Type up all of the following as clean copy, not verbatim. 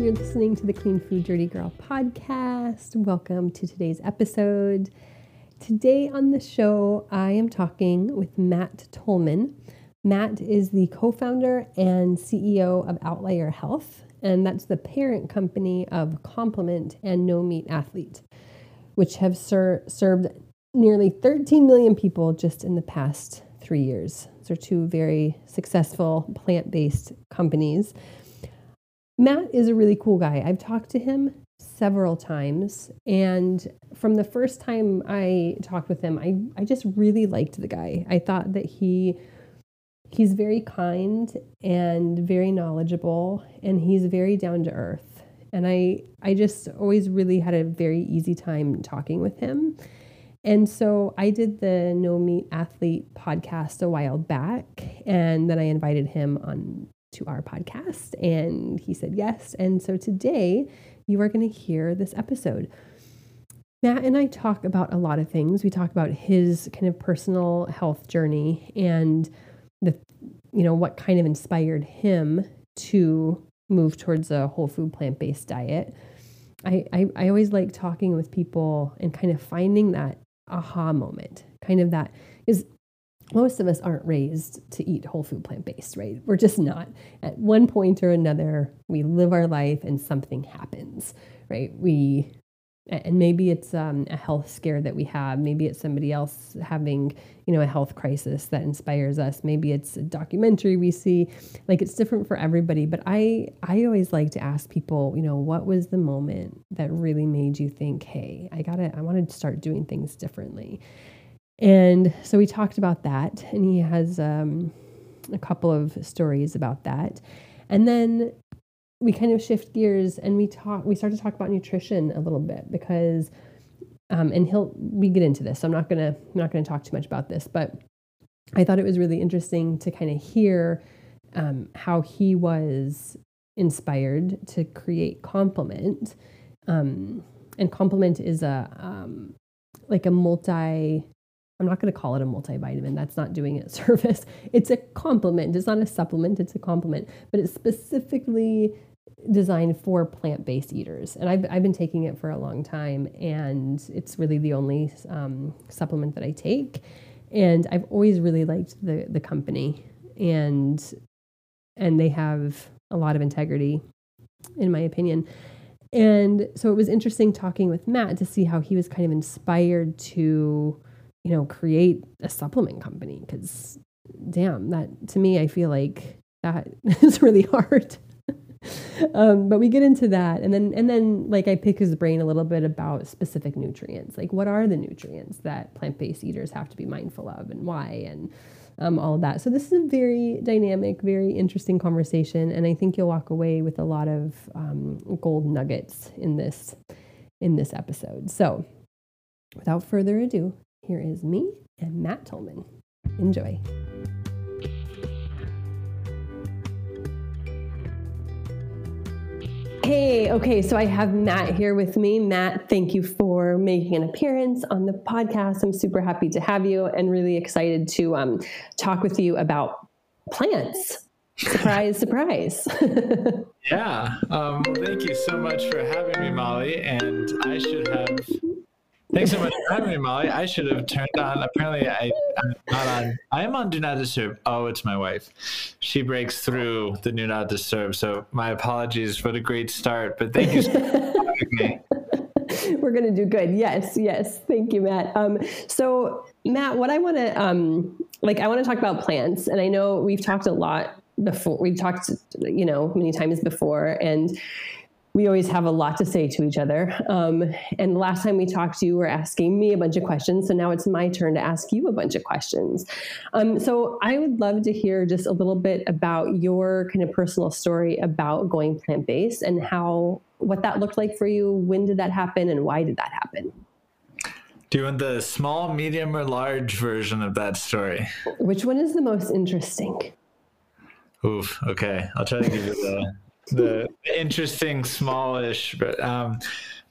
You're listening to the Clean Food Dirty Girl podcast. Welcome to today's episode. Today on the show, I am talking with Matt Tolman. Matt is the co-founder and CEO of Outlier Health, and that's the parent company of Complement and No Meat Athlete, which have served nearly 13 million people just in the past 3 years. These are two very successful plant-based companies. Matt is a really cool guy. I've talked to him several times, and from the first time I talked with him, I just really liked the guy. I thought that he's very kind and very knowledgeable, and he's very down to earth. And I just always really had a very easy time talking with him. And so I did the No Meat Athlete podcast a while back, and then I invited him on to our podcast, and he said yes. And so today you are going to hear this episode. Matt and I talk about a lot of things. We talk about his kind of personal health journey and what kind of inspired him to move towards a whole food plant-based diet. I always like talking with people and kind of finding that aha moment, kind of that is most of us aren't raised to eat whole food plant-based, right? We're just not. At one point or another, we live our life and something happens, right? And maybe it's a health scare that we have. Maybe it's somebody else having, a health crisis that inspires us. Maybe it's a documentary we see. Like, it's different for everybody. But I always like to ask people, what was the moment that really made you think, hey, I want to start doing things differently. And so we talked about that, and he has a couple of stories about that. And then we kind of shift gears and we start to talk about nutrition a little bit because, we get into this. So I'm not gonna talk too much about this, but I thought it was really interesting to kind of hear how he was inspired to create Complement. And Complement is like a I'm not going to call it a multivitamin. That's not doing it service. It's a complement. It's not a supplement. It's a complement, but it's specifically designed for plant-based eaters. And I've been taking it for a long time, and it's really the only supplement that I take. And I've always really liked the company, and they have a lot of integrity, in my opinion. And so it was interesting talking with Matt to see how he was kind of inspired to create a supplement company, because damn, that to me, I feel like that is really hard. But we get into that. And then like I pick his brain a little bit about specific nutrients. Like, what are the nutrients that plant-based eaters have to be mindful of and why, and all of that. So this is a very dynamic, very interesting conversation. And I think you'll walk away with a lot of gold nuggets in this episode. So without further ado, here is me and Matt Tolman. Enjoy. Hey, okay, so I have Matt here with me. Matt, thank you for making an appearance on the podcast. I'm super happy to have you and really excited to talk with you about plants. Surprise, surprise. Yeah, thank you so much for having me, Molly. And thanks so much for having me, Molly. I should have turned on. Apparently, I'm not on. I am on Do Not Disturb. Oh, it's my wife. She breaks through the Do Not Disturb. So my apologies for the great start, but thank you so much for having me. We're going to do good. Yes. Thank you, Matt. So Matt, what I want to, I want to talk about plants, and I know we've talked a lot before. We've talked, many times before, and we always have a lot to say to each other. And last time we talked, you were asking me a bunch of questions. So now it's my turn to ask you a bunch of questions. So I would love to hear just a little bit about your kind of personal story about going plant-based and what that looked like for you. When did that happen and why did that happen? Do you want the small, medium, or large version of that story? Which one is the most interesting? Oof. Okay. I'll try to give you the interesting, smallish, but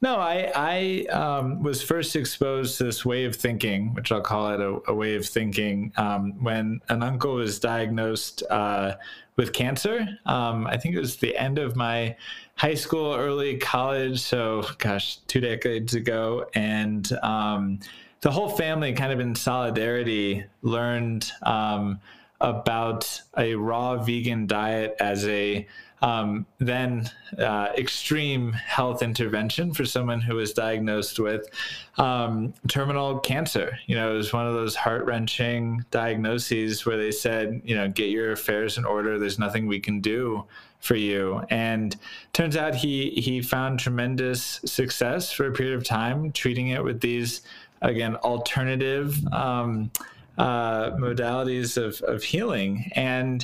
No, I was first exposed to this way of thinking, which I'll call it a way of thinking, when an uncle was diagnosed with cancer. I think it was the end of my high school, early college, so gosh, 2 decades ago, and the whole family kind of in solidarity learned about a raw vegan diet as a then extreme health intervention for someone who was diagnosed with terminal cancer. You know, it was one of those heart-wrenching diagnoses where they said, you know, get your affairs in order. There's nothing we can do for you. And turns out he found tremendous success for a period of time treating it with these, again, alternative modalities of healing. And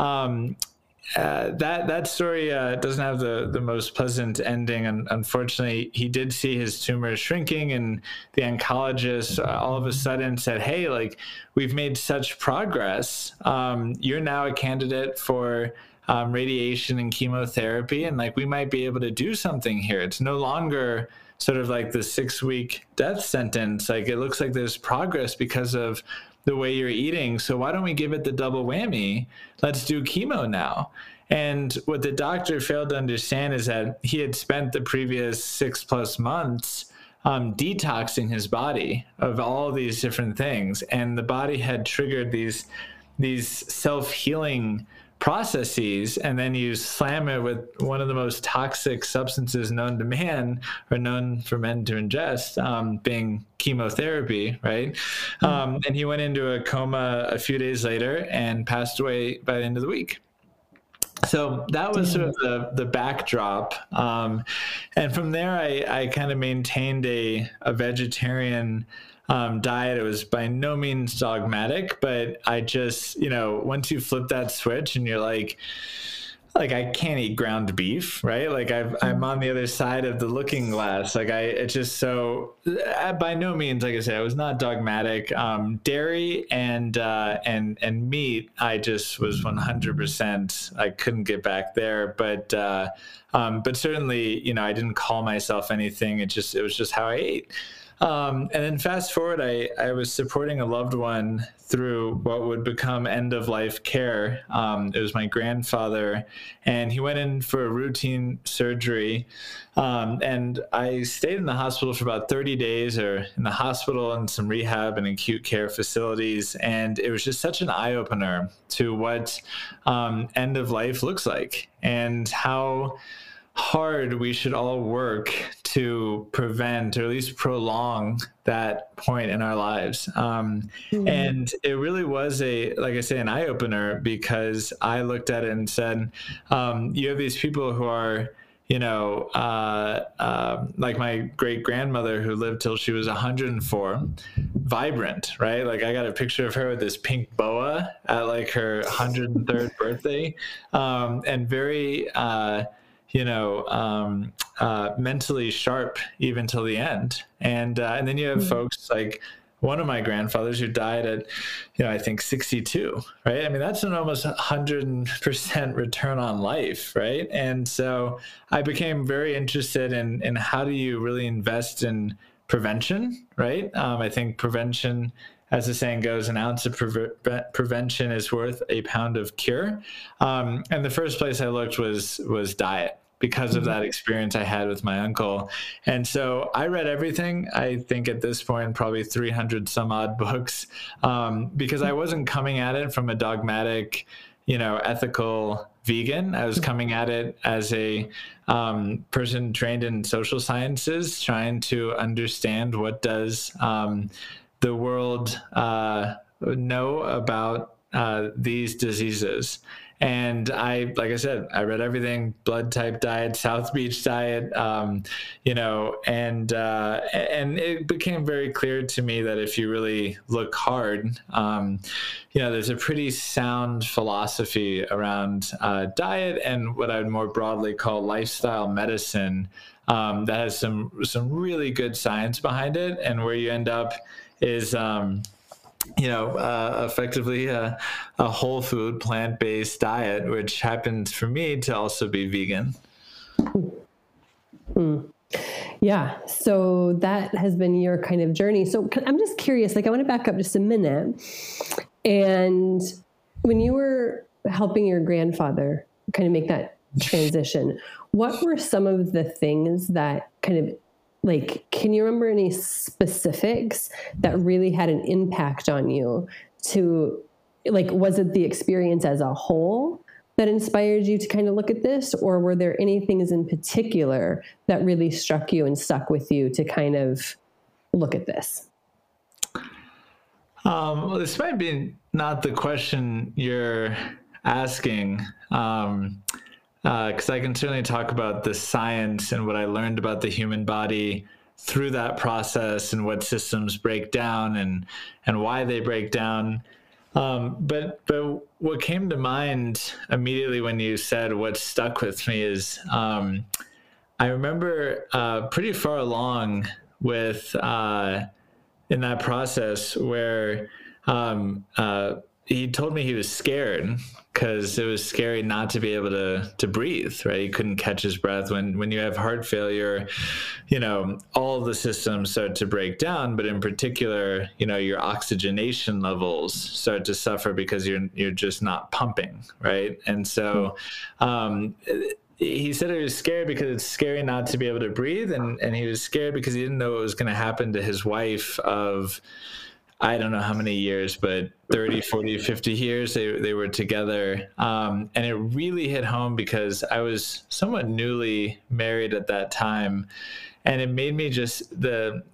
that story doesn't have the most pleasant ending. And unfortunately, he did see his tumor shrinking, and the oncologist all of a sudden said, hey, like, we've made such progress. You're now a candidate for radiation and chemotherapy, and like, we might be able to do something here. It's no longer sort of like the 6-week death sentence. Like, it looks like there's progress because of the way you're eating. So why don't we give it the double whammy? Let's do chemo now. And what the doctor failed to understand is that he had spent the previous 6+ months detoxing his body of all these different things. And the body had triggered these self-healing processes, and then you slam it with one of the most toxic substances known to man, or known for men to ingest, being chemotherapy, right? And he went into a coma a few days later and passed away by the end of the week. So that was sort of the backdrop. And from there, I kind of maintained a vegetarian diet. It was by no means dogmatic, but I just, you know, once you flip that switch and you're like I can't eat ground beef, right? Like I'm on the other side of the looking glass. Like it's just so, by no means, like I said, I was not dogmatic. Dairy and meat, I just was 100%. I couldn't get back there, but certainly, you know, I didn't call myself anything. It was just how I ate. And then fast forward, I was supporting a loved one through what would become end-of-life care. It was my grandfather, and he went in for a routine surgery. And I stayed in the hospital for about 30 days, or in the hospital and some rehab and acute care facilities. And it was just such an eye-opener to what end-of-life looks like, and how hard we should all work to prevent, or at least prolong, that point in our lives. And it really was like I say, an eye-opener, because I looked at it and said, you have these people who are, you know, like my great grandmother, who lived till she was 104, vibrant, right? Like, I got a picture of her with this pink boa at like her 103rd birthday, and very, mentally sharp even till the end. And then you have folks like one of my grandfathers who died at, I think 62, right? I mean, that's an almost 100% return on life, right? And so I became very interested in how do you really invest in prevention, right? I think prevention, as the saying goes, an ounce of prevention is worth a pound of cure. And the first place I looked was diet, because of that experience I had with my uncle. And so I read everything. I think at this point, probably 300 some odd books, because I wasn't coming at it from a dogmatic, ethical vegan. I was coming at it as a person trained in social sciences, trying to understand what does the world know about these diseases. And like I said, I read everything: blood type diet, South Beach diet, and it became very clear to me that if you really look hard, there's a pretty sound philosophy around diet and what I would more broadly call lifestyle medicine, that has some really good science behind it, and where you end up is effectively a whole food, plant-based diet, which happens for me to also be vegan. Yeah. So that has been your kind of journey. So I'm just curious, like I want to back up just a minute. And when you were helping your grandfather kind of make that transition, what were some of the things that kind of like, can you remember any specifics that really had an impact on you to like, was it the experience as a whole that inspired you to kind of look at this? Or were there any things in particular that really struck you and stuck with you to kind of look at this? Well, this might be not the question you're asking, because I can certainly talk about the science and what I learned about the human body through that process and what systems break down and why they break down. But what came to mind immediately when you said what stuck with me is I remember pretty far along with in that process where he told me he was scared because it was scary not to be able to breathe, right? He couldn't catch his breath. When you have heart failure, all the systems start to break down, but in particular, your oxygenation levels start to suffer because you're just not pumping, right? And so he said he was scared because it's scary not to be able to breathe, and he was scared because he didn't know what was going to happen to his wife of, I don't know how many years, but 30, 40, 50 years they were together. And it really hit home because I was somewhat newly married at that time. And it made me just, the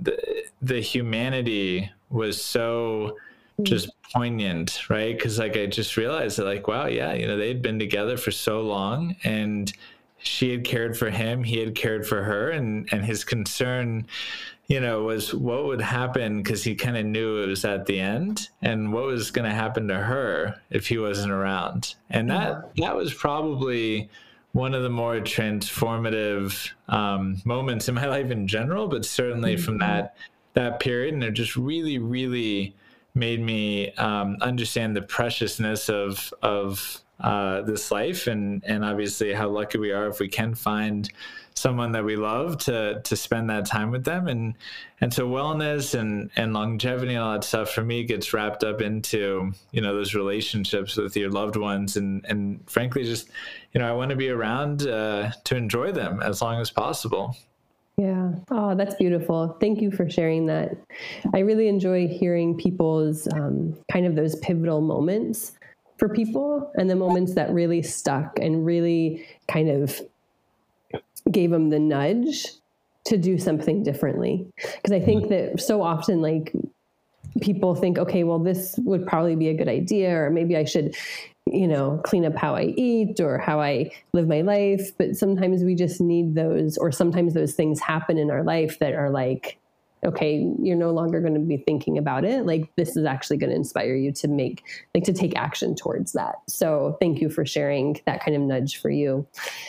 humanity was so just poignant, right? Because like I just realized that like, wow, yeah, they'd been together for so long and she had cared for him, he had cared for her, and his concern was what would happen, because he kind of knew it was at the end, and what was going to happen to her if he wasn't around. And that was probably one of the more transformative moments in my life in general, but certainly from that period. And it just really, really made me understand the preciousness of this life, and obviously how lucky we are if we can find someone that we love to spend that time with them. And so wellness and longevity and all that stuff for me gets wrapped up into, those relationships with your loved ones. And frankly, just, I want to be around to enjoy them as long as possible. Yeah. Oh, that's beautiful. Thank you for sharing that. I really enjoy hearing people's kind of those pivotal moments for people, and the moments that really stuck and really kind of gave them the nudge to do something differently. Because I think that so often, like, people think, okay, well, this would probably be a good idea, or maybe I should, clean up how I eat or how I live my life. But sometimes we just need those, or sometimes those things happen in our life that are like, okay, you're no longer going to be thinking about it. Like, this is actually going to inspire you to to take action towards that. So thank you for sharing that kind of nudge for you.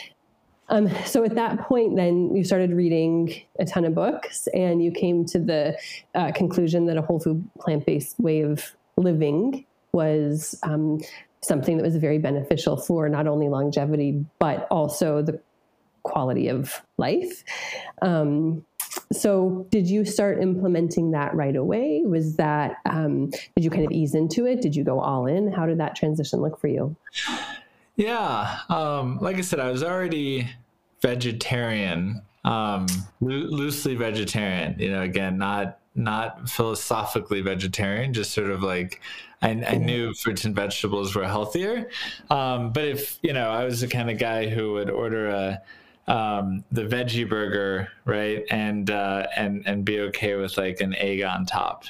So at that point, then you started reading a ton of books, and you came to the conclusion that a whole food, plant-based way of living was something that was very beneficial for not only longevity, but also the quality of life. So did you start implementing that right away? Was that, did you kind of ease into it? Did you go all in? How did that transition look for you? Yeah. Like I said, I was already vegetarian, loosely vegetarian, again, not philosophically vegetarian, just sort of like, I knew fruits and vegetables were healthier. But if, I was the kind of guy who would order the veggie burger, right, and be okay with like an egg on top,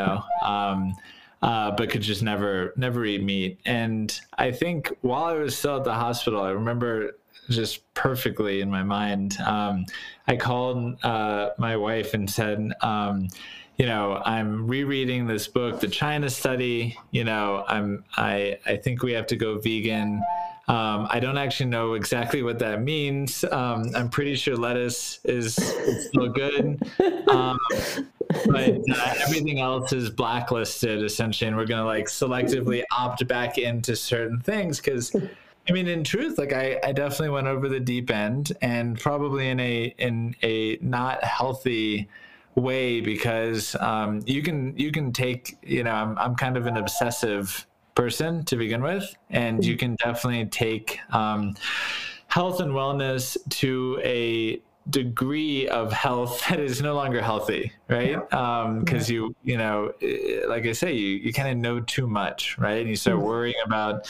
but could just never eat meat. And I think while I was still at the hospital, I remember just perfectly in my mind, I called my wife and said, I'm rereading this book, The China Study. I think we have to go vegan. I don't actually know exactly what that means. I'm pretty sure lettuce is still good. But everything else is blacklisted essentially. And we're going to like selectively opt back into certain things because I mean, in truth, like I definitely went over the deep end, and probably in a not healthy way, because you can take, I'm kind of an obsessive person to begin with, and you can definitely take health and wellness to a degree of health that is no longer healthy, right? Because like I say, you kind of know too much, right? And you start worrying about,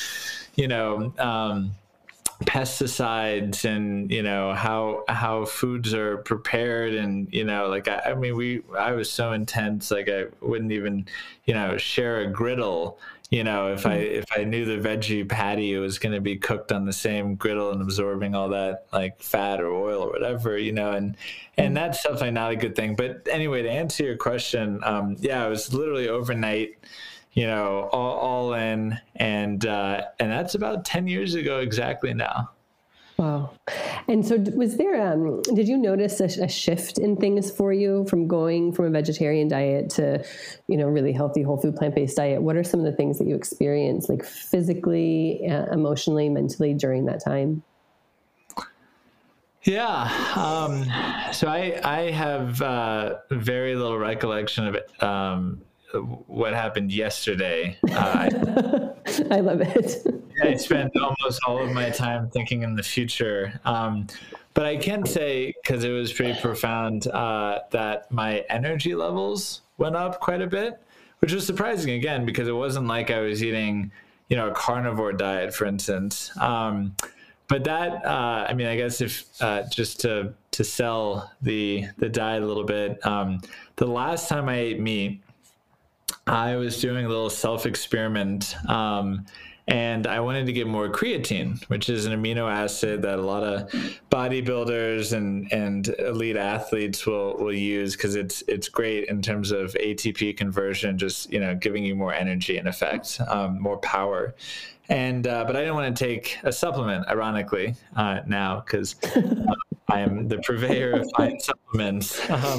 pesticides and how foods are prepared, and like I was so intense, like I wouldn't even share a griddle if I knew the veggie patty was going to be cooked on the same griddle and absorbing all that like fat or oil or whatever, and that's definitely not a good thing. But anyway, to answer your question, it was literally overnight, all in, and that's about 10 years ago exactly now. Wow. And so was there, did you notice a shift in things for you from going from a vegetarian diet to, really healthy, whole food, plant-based diet? What are some of the things that you experienced, like physically, emotionally, mentally during that time? Yeah. So I have very little recollection of it. What happened yesterday. I love it. I spent almost all of my time thinking in the future. But I can say, because it was pretty profound, that my energy levels went up quite a bit, which was surprising, again, because it wasn't like I was eating, a carnivore diet, for instance. But that, I guess if just to sell the diet a little bit, the last time I ate meat, I was doing a little self-experiment, and I wanted to get more creatine, which is an amino acid that a lot of bodybuilders and elite athletes will use, because it's great in terms of ATP conversion, just giving you more energy, in effect, more power. And but I didn't want to take a supplement, ironically, now, because I am the purveyor of fine supplements.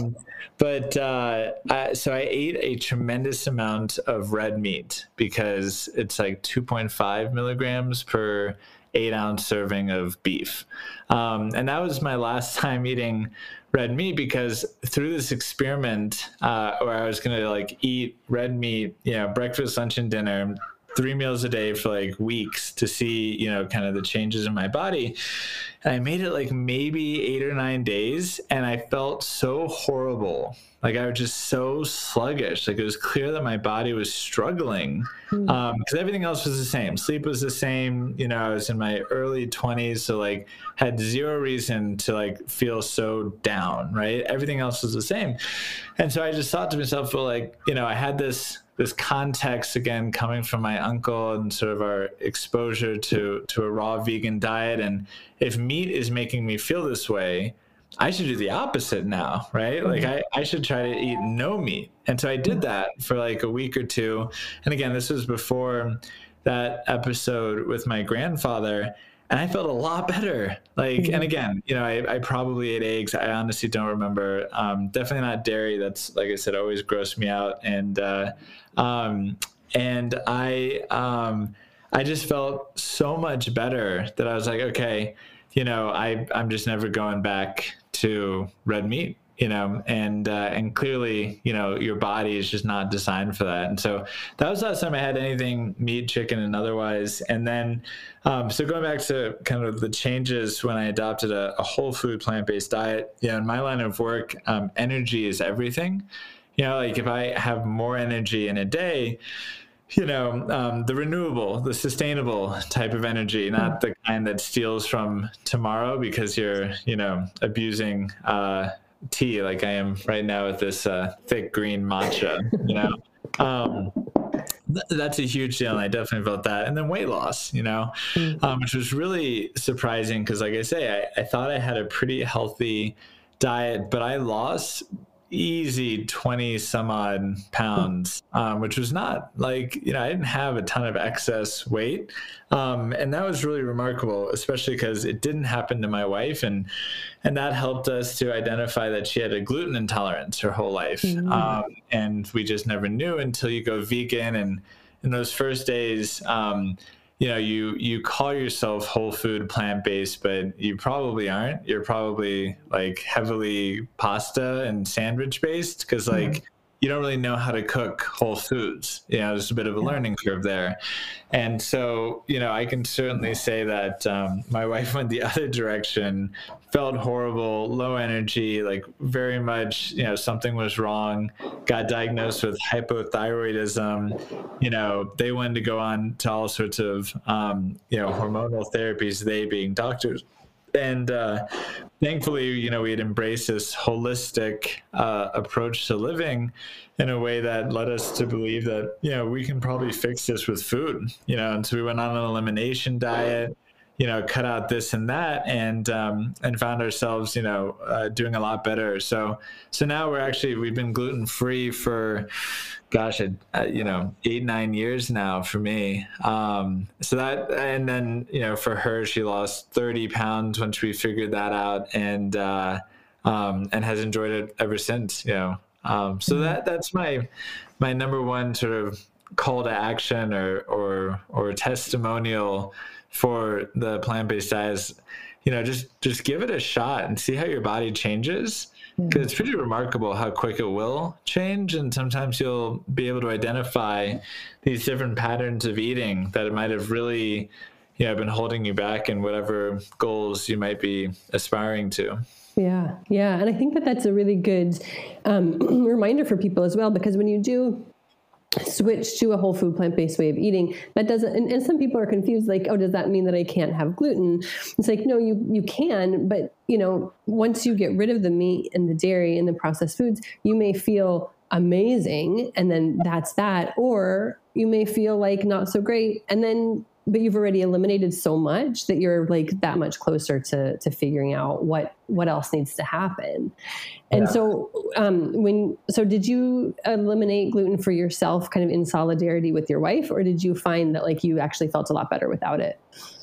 So I ate a tremendous amount of red meat, because it's like 2.5 milligrams per 8-ounce serving of beef. And that was my last time eating red meat, because through this experiment, where I was going to like eat red meat, breakfast, lunch, and dinner, 3 meals a day for like weeks, to see, kind of the changes in my body. And I made it like maybe 8 or 9 days, and I felt so horrible. Like I was just so sluggish. Like it was clear that my body was struggling, because everything else was the same. Sleep was the same. I was in my early 20s, so like had zero reason to like feel so down, right? Everything else was the same. And so I just thought to myself, well, like, I had this context, again, coming from my uncle and sort of our exposure to a raw vegan diet. And if meat is making me feel this way, I should do the opposite now, right? Like I should try to eat no meat. And so I did that for like a week or two. And again, this was before that episode with my grandfather, and I felt a lot better. Like, and again, I probably ate eggs. I honestly don't remember. Definitely not dairy. That's, like I said, always grossed me out. And I just felt so much better that I was like, okay, I'm just never going back to red meat, and clearly, your body is just not designed for that. And so that was the last time I had anything meat, chicken, and otherwise. And then, so going back to kind of the changes when I adopted a whole food plant-based diet, in my line of work, energy is everything. Like if I have more energy in a day, the renewable, the sustainable type of energy, not the kind that steals from tomorrow because you're, abusing tea like I am right now with this thick green matcha, that's a huge deal. And I definitely felt that. And then weight loss, which was really surprising, because like I say, I thought I had a pretty healthy diet, but I lost easy 20 some odd pounds, which was not like, I didn't have a ton of excess weight. And that was really remarkable, especially because it didn't happen to my wife. And that helped us to identify that she had a gluten intolerance her whole life. And we just never knew until you go vegan. And in those first days, you call yourself whole food plant-based, but you probably aren't. You're probably like heavily pasta and sandwich based, because like you don't really know how to cook whole foods. There's a bit of a learning curve there. And so, I can certainly say that my wife went the other direction, felt horrible, low energy, like very much, something was wrong, got diagnosed with hypothyroidism. They wanted to go on to all sorts of, hormonal therapies, they being doctors. And thankfully, we had embraced this holistic approach to living in a way that led us to believe that, we can probably fix this with food, and so we went on an elimination diet, cut out this and that, and found ourselves, doing a lot better. So now we've been gluten-free for, gosh, 8-9 years now for me. So that, and then, for her, she lost 30 pounds once we figured that out, and has enjoyed it ever since, so that's my number one sort of call to action or testimonial for the plant-based diet is, just give it a shot and see how your body changes. Because it's pretty remarkable how quick it will change, and sometimes you'll be able to identify these different patterns of eating that it might have really, been holding you back in whatever goals you might be aspiring to. Yeah, and I think that that's a really good reminder for people as well, because when you do switch to a whole food plant-based way of eating, that doesn't, and some people are confused, like, oh, does that mean that I can't have gluten? It's like, no, you can, but once you get rid of the meat and the dairy and the processed foods, you may feel amazing, and then that's that, or you may feel like not so great, but you've already eliminated so much that you're like that much closer to figuring out what else needs to happen. And so, did you eliminate gluten for yourself kind of in solidarity with your wife, or did you find that like you actually felt a lot better without it?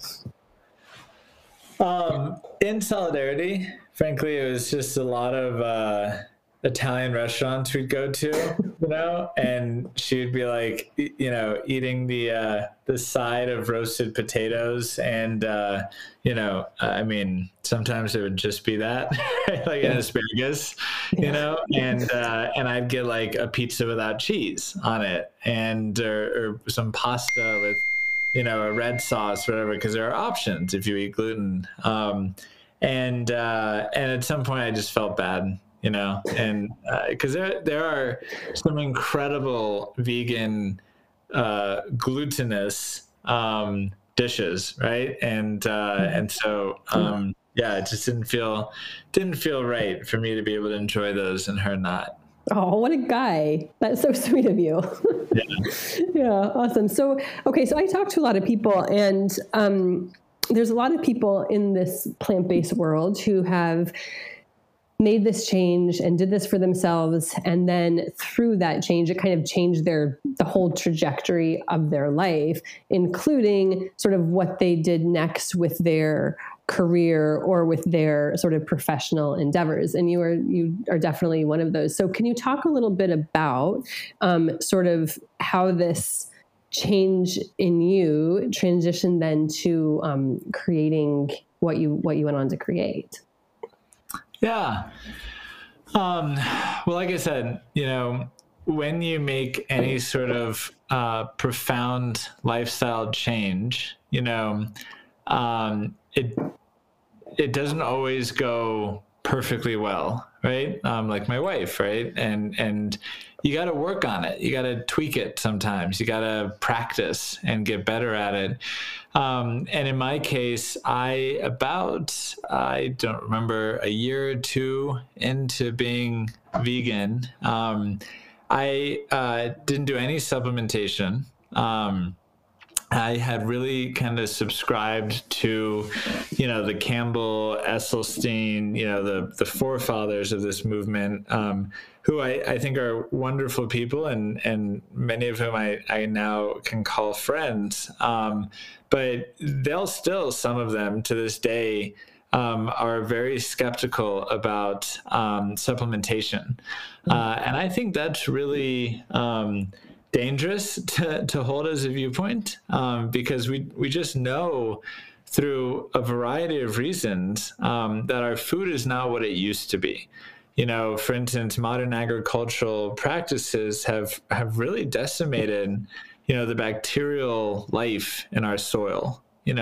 In solidarity, frankly, it was just a lot of, Italian restaurants we'd go to, and she'd be like, eating the side of roasted potatoes, and I mean, sometimes it would just be that, like an asparagus, and I'd get like a pizza without cheese on it, and or some pasta with a red sauce, whatever, because there are options if you eat gluten, and at some point I just felt bad. And because there are some incredible vegan glutinous dishes, right? And so it just didn't feel right for me to be able to enjoy those and her not. Oh, what a guy. That's so sweet of you. Yeah, awesome. So I talk to a lot of people, and there's a lot of people in this plant-based world who have made this change and did this for themselves. And then through that change, it kind of changed the whole trajectory of their life, including sort of what they did next with their career or with their sort of professional endeavors. And you are definitely one of those. So can you talk a little bit about sort of how this change in you transitioned then to creating what you went on to create? Yeah. Well, like I said, when you make any sort of profound lifestyle change, it doesn't always go perfectly well, right? Like my wife, right? And you got to work on it. You got to tweak it sometimes. You got to practice and get better at it. And in my case, I don't remember, a year or two into being vegan, I didn't do any supplementation. I had really kind of subscribed to, the Campbell, Esselstyn, the forefathers of this movement, who I think are wonderful people, and many of whom I now can call friends. But they'll still, some of them to this day, are very skeptical about supplementation. And I think that's really dangerous to hold as a viewpoint, because we just know through a variety of reasons that our food is not what it used to be. For instance, modern agricultural practices have really decimated, the bacterial life in our soil. They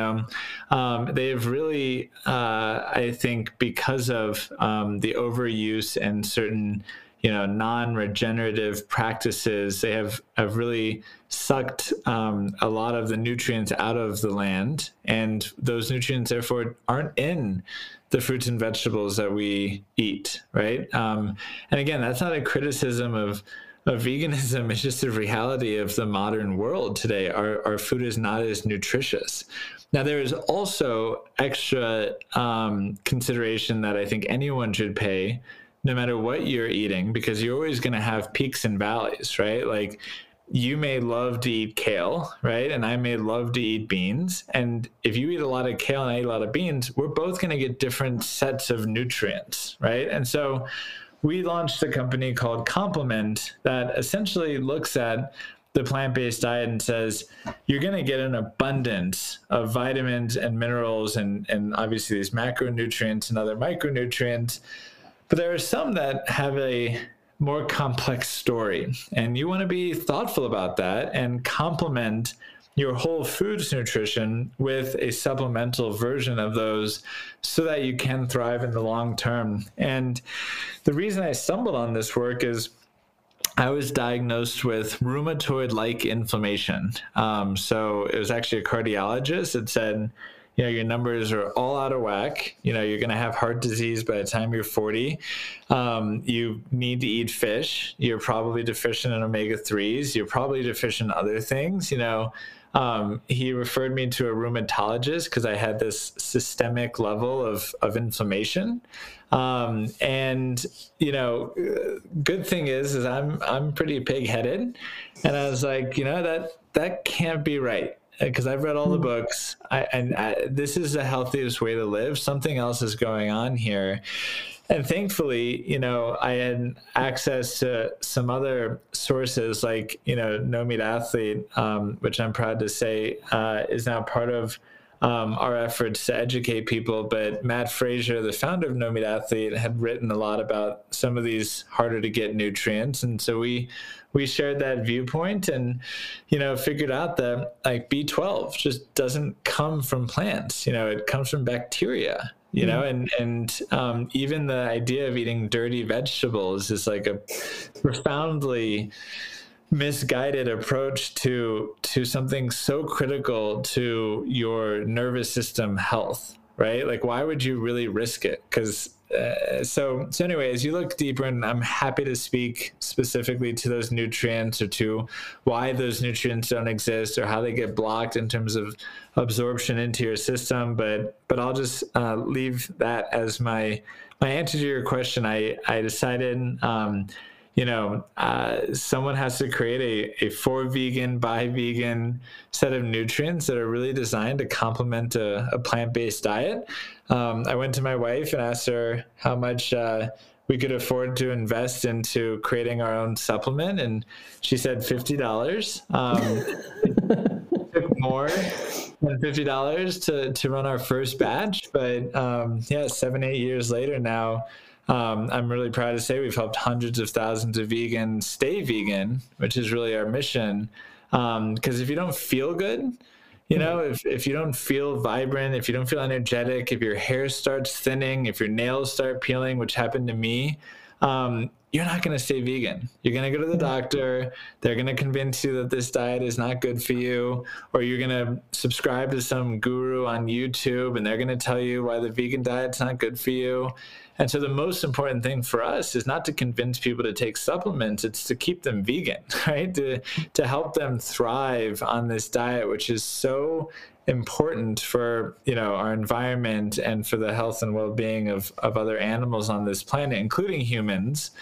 have really, I think, because of the overuse and certain, non-regenerative practices, they have really sucked a lot of the nutrients out of the land, and those nutrients therefore aren't in the fruits and vegetables that we eat, right? And again, that's not a criticism of veganism. It's just a reality of the modern world today. Our food is not as nutritious. Now, there is also extra consideration that I think anyone should pay, no matter what you're eating, because you're always going to have peaks and valleys, right? Like, you may love to eat kale, right? And I may love to eat beans. And if you eat a lot of kale and I eat a lot of beans, we're both going to get different sets of nutrients, right? And so we launched a company called Complement that essentially looks at the plant-based diet and says, you're going to get an abundance of vitamins and minerals and obviously these macronutrients and other micronutrients. But there are some that have a more complex story, and you want to be thoughtful about that and complement your whole foods nutrition with a supplemental version of those so that you can thrive in the long term. And the reason I stumbled on this work is I was diagnosed with rheumatoid-like inflammation. So it was actually a cardiologist that said, your numbers are all out of whack. You're going to have heart disease by the time you're 40. You need to eat fish. You're probably deficient in omega-3s. You're probably deficient in other things. He referred me to a rheumatologist because I had this systemic level of inflammation. And good thing is I'm pretty pig-headed. And I was like, that can't be right. Because I've read all the books, and this is the healthiest way to live. Something else is going on here. And thankfully, I had access to some other sources like, No Meat Athlete, which I'm proud to say is now part of our efforts to educate people. But Matt Frazier, the founder of No Meat Athlete, had written a lot about some of these harder to get nutrients. And so we shared that viewpoint and, figured out that like B12 just doesn't come from plants, it comes from bacteria, and even the idea of eating dirty vegetables is like a profoundly misguided approach to something so critical to your nervous system health, right? Like, why would you really risk it? Because so anyway, as you look deeper, and I'm happy to speak specifically to those nutrients or to why those nutrients don't exist or how they get blocked in terms of absorption into your system. But I'll just leave that as my answer to your question. I decided, someone has to create a for vegan, by vegan set of nutrients that are really designed to complement a plant-based diet. I went to my wife and asked her how much we could afford to invest into creating our own supplement, and she said $50. It took more than $50 to run our first batch, but 7-8 years later now, I'm really proud to say we've helped hundreds of thousands of vegans stay vegan, which is really our mission. Because if you don't feel good, if you don't feel vibrant, if you don't feel energetic, if your hair starts thinning, if your nails start peeling, which happened to me, you're not going to stay vegan. You're going to go to the doctor. They're going to convince you that this diet is not good for you, or you're going to subscribe to some guru on YouTube and they're going to tell you why the vegan diet's not good for you. And so the most important thing for us is not to convince people to take supplements, it's to keep them vegan, right? To help them thrive on this diet, which is so important for, our environment and for the health and well-being of other animals on this planet, including humans,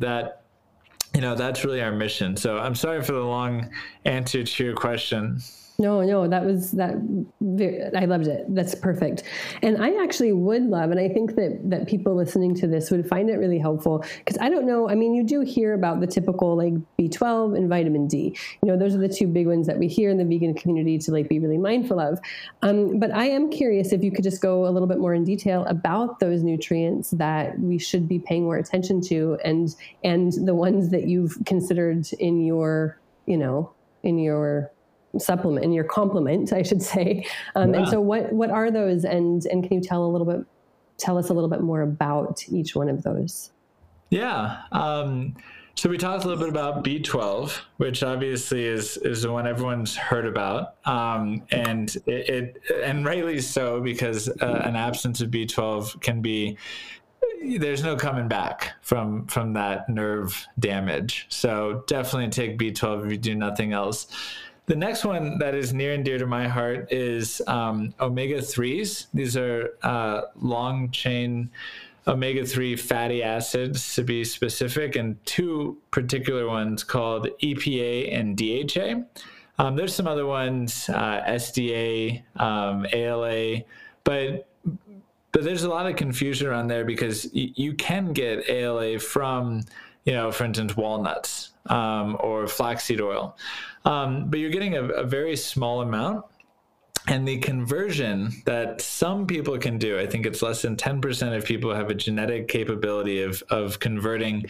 that's really our mission. So I'm sorry for the long answer to your question. No, that was that. I loved it. That's perfect. And I actually would love, and I think that people listening to this would find it really helpful, because I don't know. I mean, you do hear about the typical like B12 and vitamin D. Those are the two big ones that we hear in the vegan community to like be really mindful of. But I am curious if you could just go a little bit more in detail about those nutrients that we should be paying more attention to, and the ones that you've considered in your, in your supplement, in your complement, I should say. And so what are those, and can you tell us a little bit more about each one of those? Yeah. So we talked a little bit about B12, which obviously is the one everyone's heard about. And and rightly so, because an absence of B12 can be, there's no coming back from that nerve damage. So definitely take B12 if you do nothing else. The next one that is near and dear to my heart is omega-3s. These are long-chain omega-3 fatty acids, to be specific, and two particular ones called EPA and DHA. There's some other ones, SDA, ALA, but there's a lot of confusion around there, because you can get ALA from, for instance, walnuts or flaxseed oil. But you're getting a very small amount. And the conversion that some people can do, I think it's less than 10% of people have a genetic capability of converting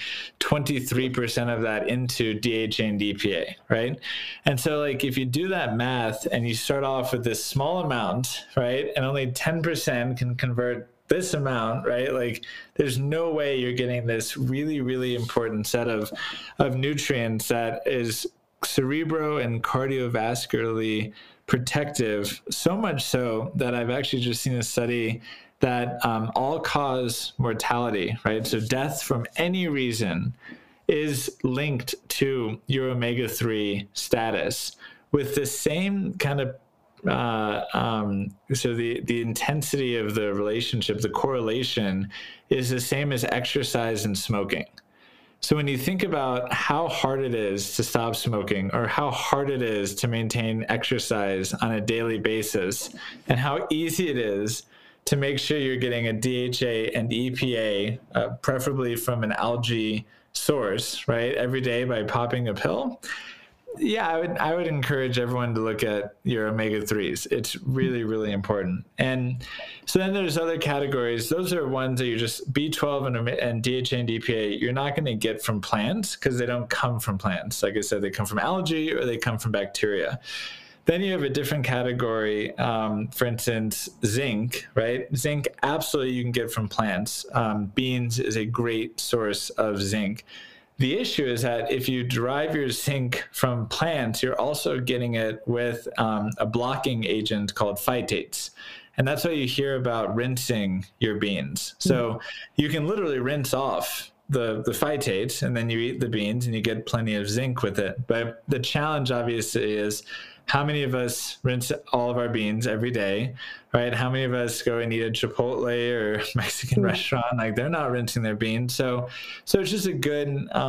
23% of that into DHA and EPA, right? And so like if you do that math and you start off with this small amount, right, and only 10% can convert this amount, right? Like there's no way you're getting this really, really important set of nutrients that is cerebro and cardiovascularly protective, so much so that I've actually just seen a study that all-cause mortality, right? So death from any reason is linked to your omega-3 status with the same kind of so the intensity of the relationship, the correlation is the same as exercise and smoking. So when you think about how hard it is to stop smoking, or how hard it is to maintain exercise on a daily basis, and how easy it is to make sure you're getting a DHA and EPA, preferably from an algae source, right, every day by popping a pill, yeah, I would encourage everyone to look at your omega-3s. It's really, really important. And so then there's other categories. Those are ones that you're just B12 and DHA and EPA, you're not going to get from plants, because they don't come from plants. Like I said, they come from algae or they come from bacteria. Then you have a different category, for instance, zinc, right? Zinc, absolutely you can get from plants. Beans is a great source of zinc. The issue is that if you derive your zinc from plants, you're also getting it with a blocking agent called phytates. And that's why you hear about rinsing your beans. So you can literally rinse off the phytates, and then you eat the beans and you get plenty of zinc with it. But the challenge obviously is, how many of us rinse all of our beans every day, right? How many of us go and eat a Chipotle or Mexican restaurant? Like they're not rinsing their beans. So it's just a good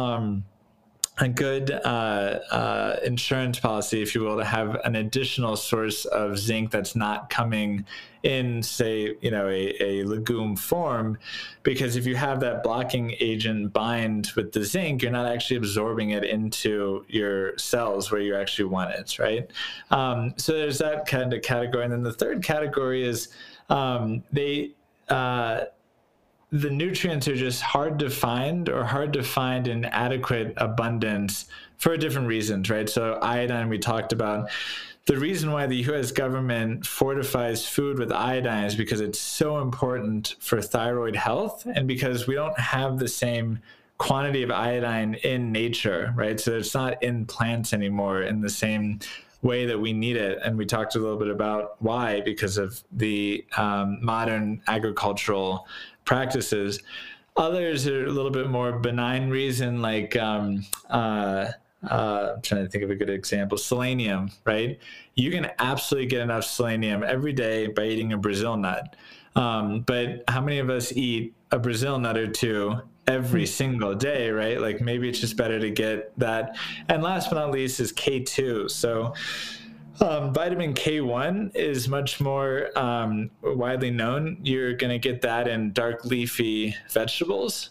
insurance policy, if you will, to have an additional source of zinc that's not coming in, say, a legume form, because if you have that blocking agent bind with the zinc, you're not actually absorbing it into your cells where you actually want it, right? So there's that kind of category. And then the third category is the nutrients are just hard to find, or hard to find in adequate abundance for different reasons, right? So iodine, we talked about. The reason why the U.S. government fortifies food with iodine is because it's so important for thyroid health, and because we don't have the same quantity of iodine in nature, right? So it's not in plants anymore in the same way that we need it. And we talked a little bit about why, because of the modern agricultural practices. Others are a little bit more benign reason, like I'm trying to think of a good example. Selenium, right? You can absolutely get enough selenium every day by eating a Brazil nut. But how many of us eat a Brazil nut or two every single day, right? Like maybe it's just better to get that. And last but not least is K2. So Vitamin K1 is much more widely known. You're going to get that in dark leafy vegetables.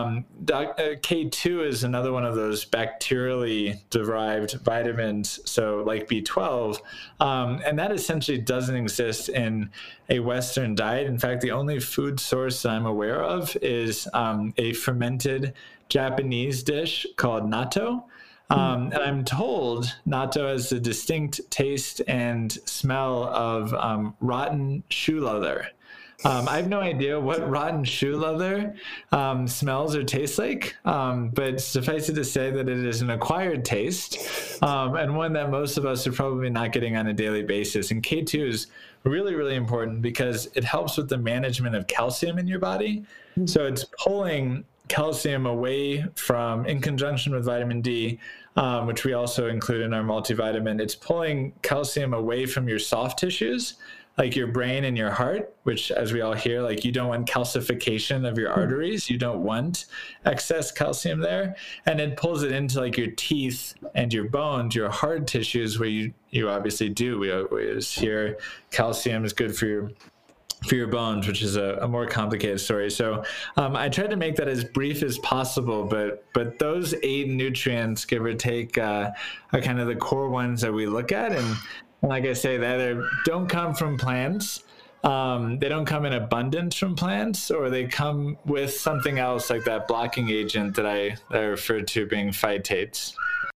K2 is another one of those bacterially derived vitamins, so like B12, and that essentially doesn't exist in a Western diet. In fact, the only food source I'm aware of is a fermented Japanese dish called natto. And I'm told natto has a distinct taste and smell of rotten shoe leather. I have no idea what rotten shoe leather smells or tastes like, but suffice it to say that it is an acquired taste, and one that most of us are probably not getting on a daily basis. And K2 is really, really important because it helps with the management of calcium in your body. So it's pulling calcium away from, in conjunction with vitamin D, which we also include in our multivitamin. It's pulling calcium away from your soft tissues, like your brain and your heart, which, as we all hear, like you don't want calcification of your arteries. You don't want excess calcium there. And it pulls it into like your teeth and your bones, your hard tissues, where you obviously do. We always hear calcium is good for your bones, which is a more complicated story. So I tried to make that as brief as possible, but those 8 nutrients, give or take, are kind of the core ones that we look at. And like I say, they either don't come from plants, they don't come in abundance from plants, or they come with something else like that blocking agent that I referred to being phytates.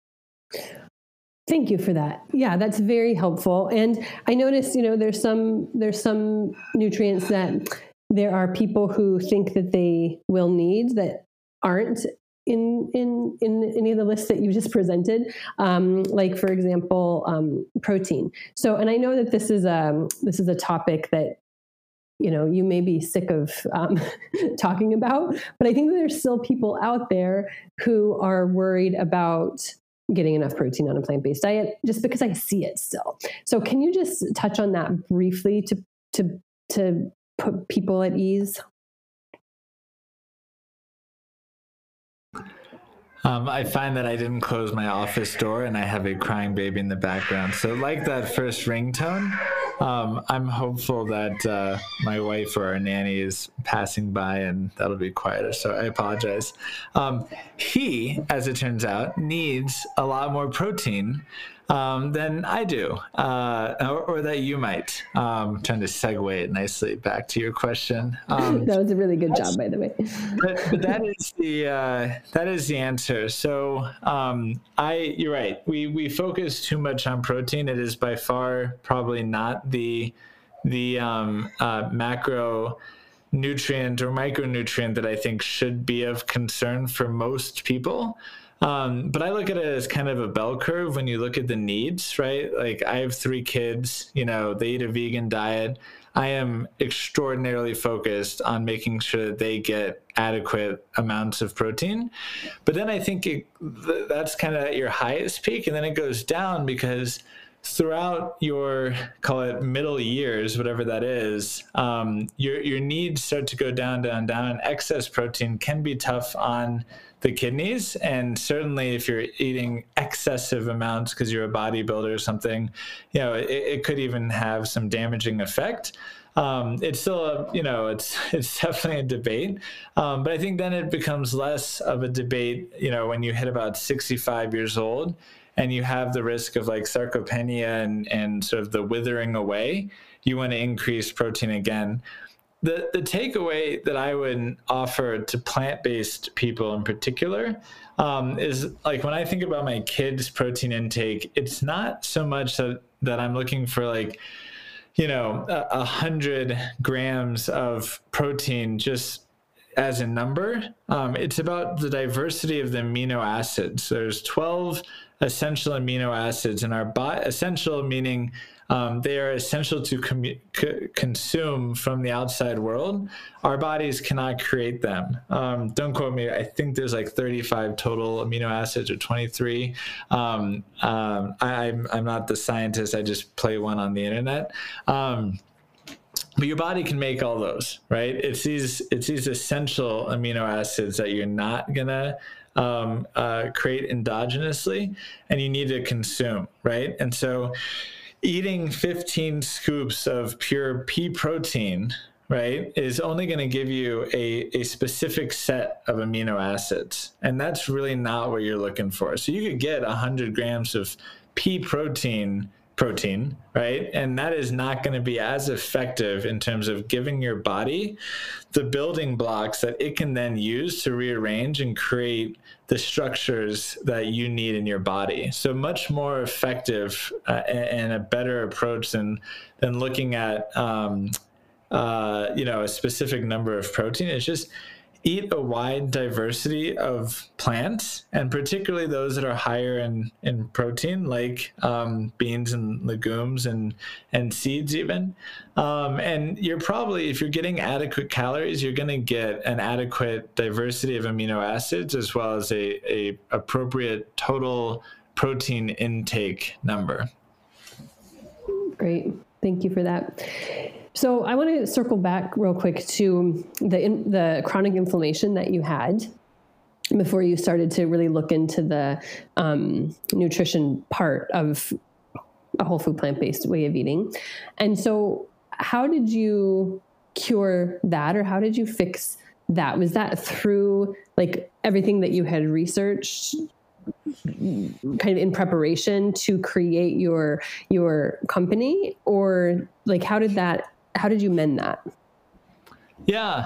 Thank you for that. Yeah, that's very helpful. And I noticed, there's some nutrients that there are people who think that they will need that aren't in any of the lists that you just presented. Like, for example, protein. So, and I know that this is a topic that you may be sick of talking about, but I think that there's still people out there who are worried about getting enough protein on a plant-based diet, just because I see it still. So can you just touch on that briefly to put people at ease? I find that I didn't close my office door and I have a crying baby in the background. So like that first ringtone, I'm hopeful that my wife or our nanny is passing by and that'll be quieter. So I apologize. He, as it turns out, needs a lot more protein than I do, or that you might. Trying to segue it nicely back to your question. That was a really good job, by the way. but that is the answer. So you're right. We focus too much on protein. It is by far probably not the macro nutrient or micronutrient that I think should be of concern for most people. But I look at it as kind of a bell curve when you look at the needs, right? Like I have 3 kids, they eat a vegan diet. I am extraordinarily focused on making sure that they get adequate amounts of protein. But then I think that's kind of at your highest peak, and then it goes down because throughout your, call it middle years, whatever that is, your needs start to go down. Excess protein can be tough on the kidneys. And certainly if you're eating excessive amounts because you're a bodybuilder or something, it could even have some damaging effect. It's still it's definitely a debate. But I think then it becomes less of a debate, when you hit about 65 years old and you have the risk of like sarcopenia and sort of the withering away, you want to increase protein again. The takeaway that I would offer to plant-based people in particular is like when I think about my kids' protein intake, it's not so much that I'm looking for like, 100 grams of protein just as a number. It's about the diversity of the amino acids. There's 12 essential amino acids in our body, essential meaning they are essential to consume from the outside world. Our bodies cannot create them. Don't quote me. I think there's like 35 total amino acids or 23. I'm not the scientist. I just play one on the internet. But your body can make all those, right? It's these essential amino acids that you're not gonna create endogenously, and you need to consume, right? And so eating 15 scoops of pure pea protein, right, is only going to give you a specific set of amino acids. And that's really not what you're looking for. So you could get 100 grams of pea protein, right? And that is not going to be as effective in terms of giving your body the building blocks that it can then use to rearrange and create the structures that you need in your body. So much more effective and a better approach than looking at a specific number of protein. It's just eat a wide diversity of plants, and particularly those that are higher in protein, like beans and legumes and seeds even. And you're probably, if you're getting adequate calories, you're going to get an adequate diversity of amino acids as well as a appropriate total protein intake number. Great. Thank you for that. So I want to circle back real quick to the chronic inflammation that you had before you started to really look into the nutrition part of a whole food plant-based way of eating. And so how did you cure that, or how did you fix that? Was that through like everything that you had researched kind of in preparation to create your company, or like how did you mend that? Yeah.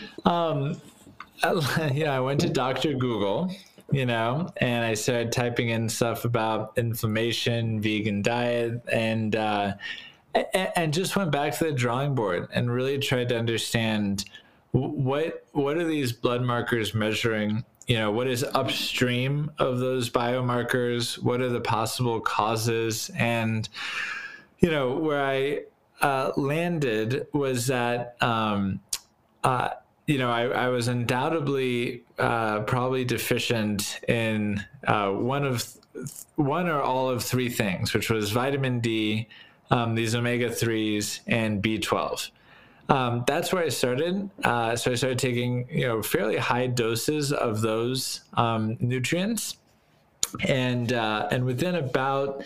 I went to Dr. Google, and I started typing in stuff about inflammation, vegan diet, and just went back to the drawing board and really tried to understand what are these blood markers measuring. What is upstream of those biomarkers? What are the possible causes? And, where I landed was that, I was undoubtedly probably deficient in one or all of three things, which was vitamin D, these omega-3s, and B12. That's where I started. So I started taking, fairly high doses of those nutrients, and within about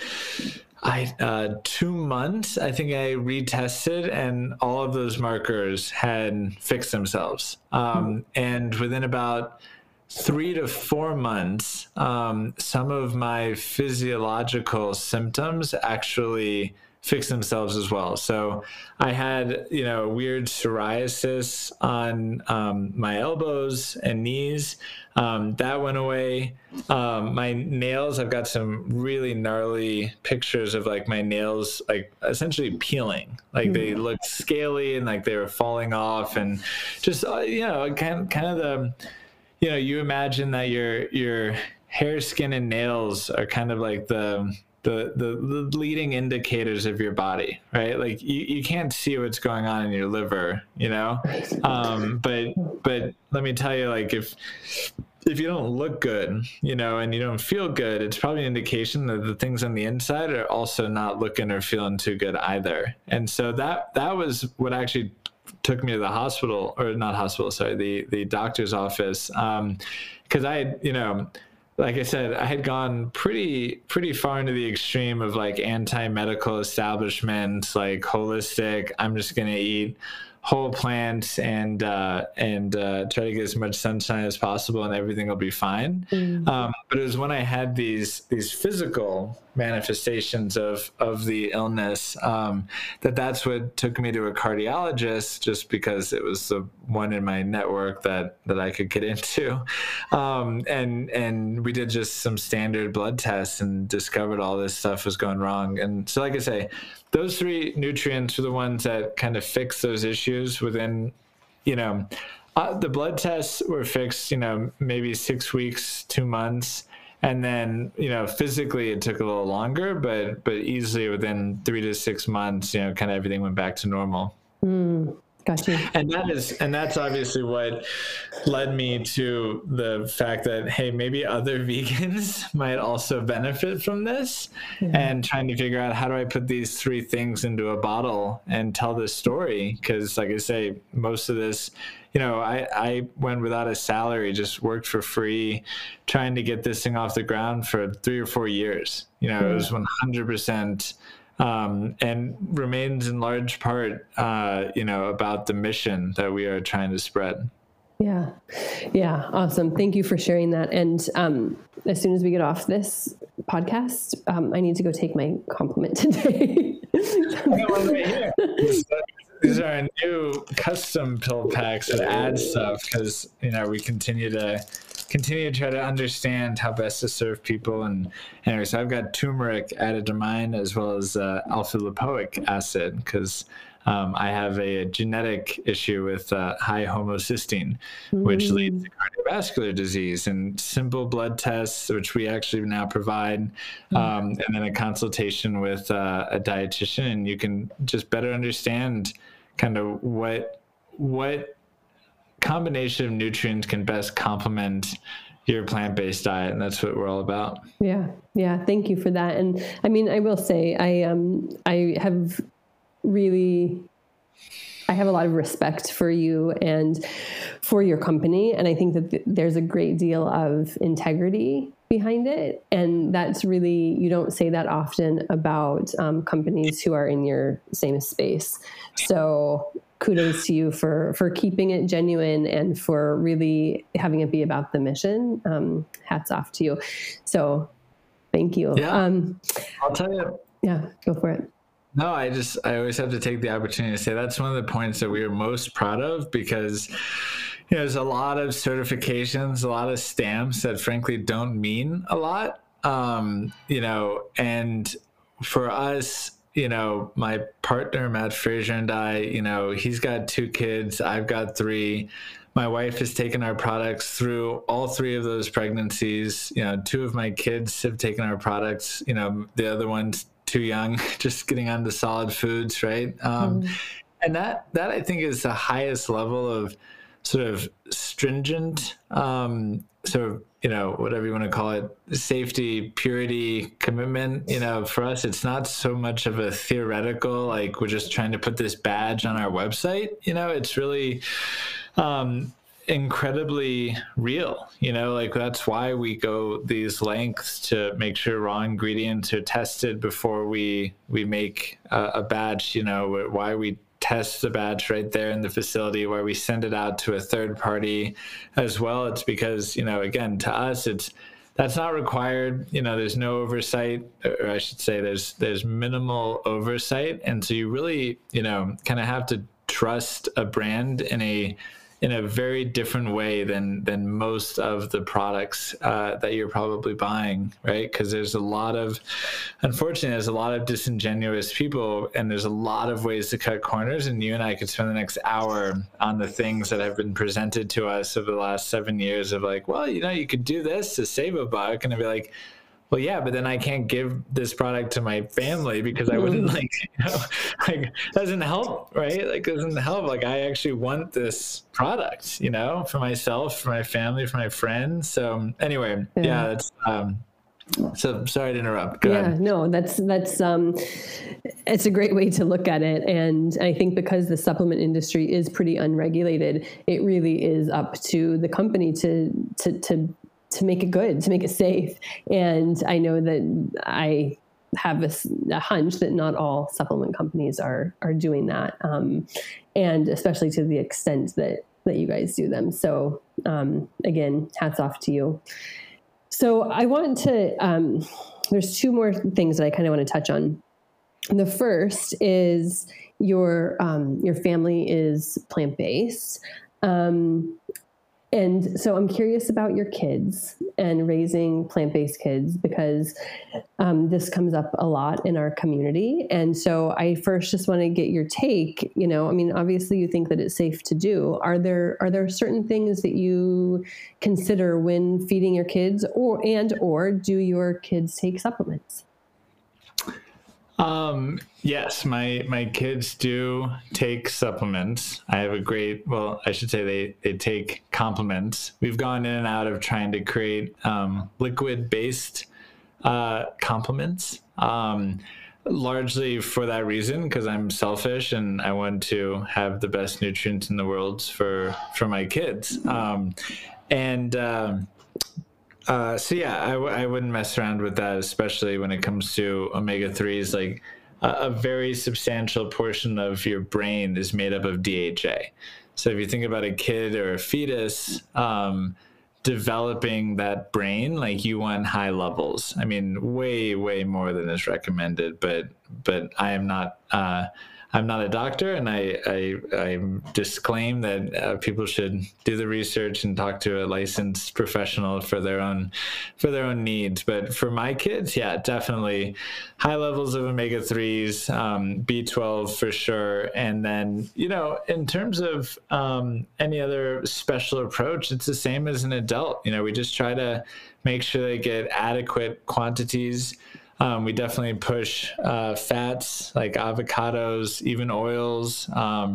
2 months, I think I retested, and all of those markers had fixed themselves. And within about 3 to 4 months, some of my physiological symptoms actually fix themselves as well. So I had, weird psoriasis on my elbows and knees. That went away. My nails, I've got some really gnarly pictures of like my nails, like essentially peeling, like they looked scaly and like they were falling off, and just, kind of the, you imagine that your hair, skin, and nails are kind of like the leading indicators of your body, right? Like you can't see what's going on in your liver, but let me tell you, like if you don't look good, and you don't feel good, it's probably an indication that the things on the inside are also not looking or feeling too good either. And so that was what actually took me to the hospital, or not hospital, sorry, the doctor's office. 'Cause I had, like I said, I had gone pretty far into the extreme of like anti-medical establishment, like holistic. I'm just going to eat whole plants and try to get as much sunshine as possible, and everything will be fine. But it was when I had these physical manifestations of the illness that's what took me to a cardiologist, just because it was the one in my network that I could get into. And we did just some standard blood tests and discovered all this stuff was going wrong. And so, like I say, those three nutrients are the ones that kind of fix those issues within, the blood tests were fixed, maybe 6 weeks, 2 months. And then, physically it took a little longer, but easily within 3 to 6 months, kind of everything went back to normal. Gotcha. And that's obviously what led me to the fact that, hey, maybe other vegans might also benefit from this, and trying to figure out, how do I put these three things into a bottle and tell this story? Because like I say, most of this, I went without a salary, just worked for free, trying to get this thing off the ground for 3 or 4 years. It was 100% and remains in large part, about the mission that we are trying to spread. Yeah. Yeah. Awesome. Thank you for sharing that. And as soon as we get off this podcast, I need to go take my compliment today. I got one right here. These are our new custom pill packs that add stuff because, we continue to try to understand how best to serve people. And anyway, so I've got turmeric added to mine as well as alpha lipoic acid because I have a genetic issue with high homocysteine, which leads to cardiovascular disease, and simple blood tests, which we actually now provide, and then a consultation with a dietitian, and you can just better understand kind of what combination of nutrients can best complement your plant-based diet, and that's what we're all about. Yeah. Thank you for that. And I mean, I will say, I have a lot of respect for you and for your company. And I think that there's a great deal of integrity behind it. And that's really, you don't say that often about companies who are in your same space. So kudos to you for keeping it genuine and for really having it be about the mission. Hats off to you. So thank you. Yeah. I'll tell you. Yeah, go for it. No, I always have to take the opportunity to say that's one of the points that we are most proud of because there's a lot of certifications, a lot of stamps that frankly don't mean a lot. And for us, my partner, Matt Fraser, and I, he's got 2 kids, I've got 3. My wife has taken our products through all 3 of those pregnancies. 2 of my kids have taken our products, the other one's too young, just getting onto solid foods, right? And that I think is the highest level of sort of stringent, whatever you want to call it, safety, purity, commitment. For us, it's not so much of a theoretical, like we're just trying to put this badge on our website. It's really incredibly real, that's why we go these lengths to make sure raw ingredients are tested before we make a batch, why we test the batch right there in the facility, why we send it out to a third party as well. It's because, again, to us, that's not required. There's no oversight, or I should say there's minimal oversight. And so you really, kind of have to trust a brand in a very different way than most of the products that you're probably buying, right? Because unfortunately, there's a lot of disingenuous people, and there's a lot of ways to cut corners, and you and I could spend the next hour on the things that have been presented to us over the last 7 years of like, well, you could do this to save $1, and I'd be like, well, yeah, but then I can't give this product to my family because I wouldn't doesn't help, right? Like, doesn't help. Like, I actually want this product, for myself, for my family, for my friends. So anyway, that's, so sorry to interrupt. Go ahead. No, that's it's a great way to look at it. And I think because the supplement industry is pretty unregulated, it really is up to the company to make it good, to make it safe. And I know that I have a hunch that not all supplement companies are doing that. And especially to the extent that you guys do them. So again, hats off to you. So I want to, there's 2 more things that I kind of want to touch on. The first is your family is plant-based. And so I'm curious about your kids and raising plant-based kids because this comes up a lot in our community. And so I first just want to get your take. Obviously you think that it's safe to do. Are there certain things that you consider when feeding your kids, or do your kids take supplements? Yes, my kids do take supplements. I have I should say they take complements. We've gone in and out of trying to create liquid-based complements, largely for that reason, because I'm selfish and I want to have the best nutrients in the world for my kids. So yeah, I wouldn't mess around with that, especially when it comes to omega-3s. Like, a very substantial portion of your brain is made up of DHA. So if you think about a kid or a fetus, developing that brain, like you want high levels. I mean, way more than is recommended, but I am not, I'm not a doctor, and I disclaim that people should do the research and talk to a licensed professional for their own needs. But for my kids, yeah, definitely high levels of omega-3s, B12 for sure. And then, in terms of any other special approach, it's the same as an adult. We just try to make sure they get adequate quantities. We definitely push fats like avocados, even oils,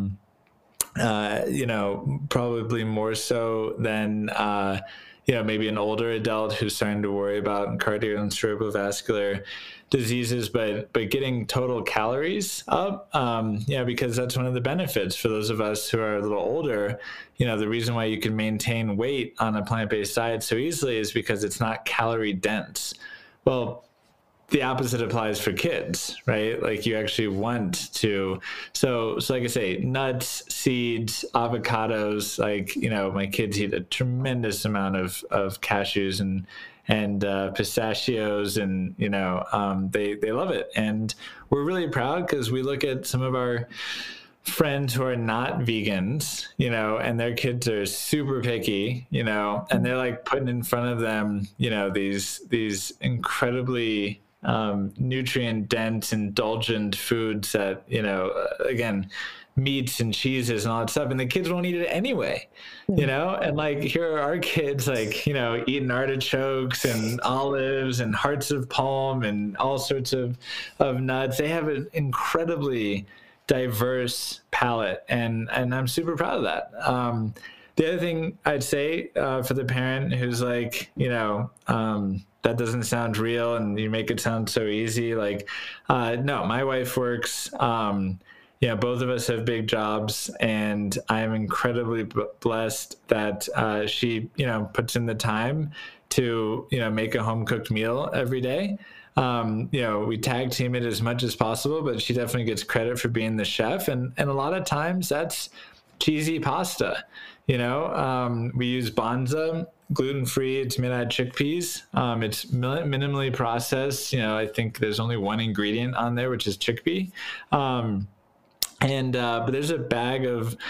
probably more so than, maybe an older adult who's starting to worry about cardio and cerebrovascular diseases, but getting total calories up, because that's one of the benefits for those of us who are a little older. The reason why you can maintain weight on a plant-based diet so easily is because it's not calorie dense. Well, the opposite applies for kids, right? Like you actually want to, so like I say, nuts, seeds, avocados, like, my kids eat a tremendous amount of cashews and pistachios, and, they love it. And we're really proud because we look at some of our friends who are not vegans, and their kids are super picky, and they're like putting in front of them, these incredibly nutrient dense, indulgent foods that, again, meats and cheeses and all that stuff, and the kids won't eat it anyway, and like here are our kids, like, eating artichokes and olives and hearts of palm and all sorts of nuts. They have an incredibly diverse palate, and I'm super proud of that. The other thing I'd say for the parent who's like, that doesn't sound real and you make it sound so easy, like, no, my wife works, both of us have big jobs, and I am incredibly blessed that she, puts in the time to, make a home cooked meal every day. We tag team it as much as possible, but she definitely gets credit for being the chef. And a lot of times that's cheesy pasta. We use Banza, gluten-free. It's made out of chickpeas. It's minimally processed. I think there's only one ingredient on there, which is chickpea. But there's a bag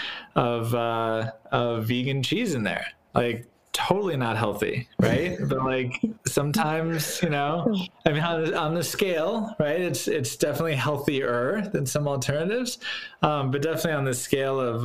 of vegan cheese in there. Like, totally not healthy, right? But like sometimes, I mean, on the scale, right, it's definitely healthier than some alternatives, but definitely on the scale of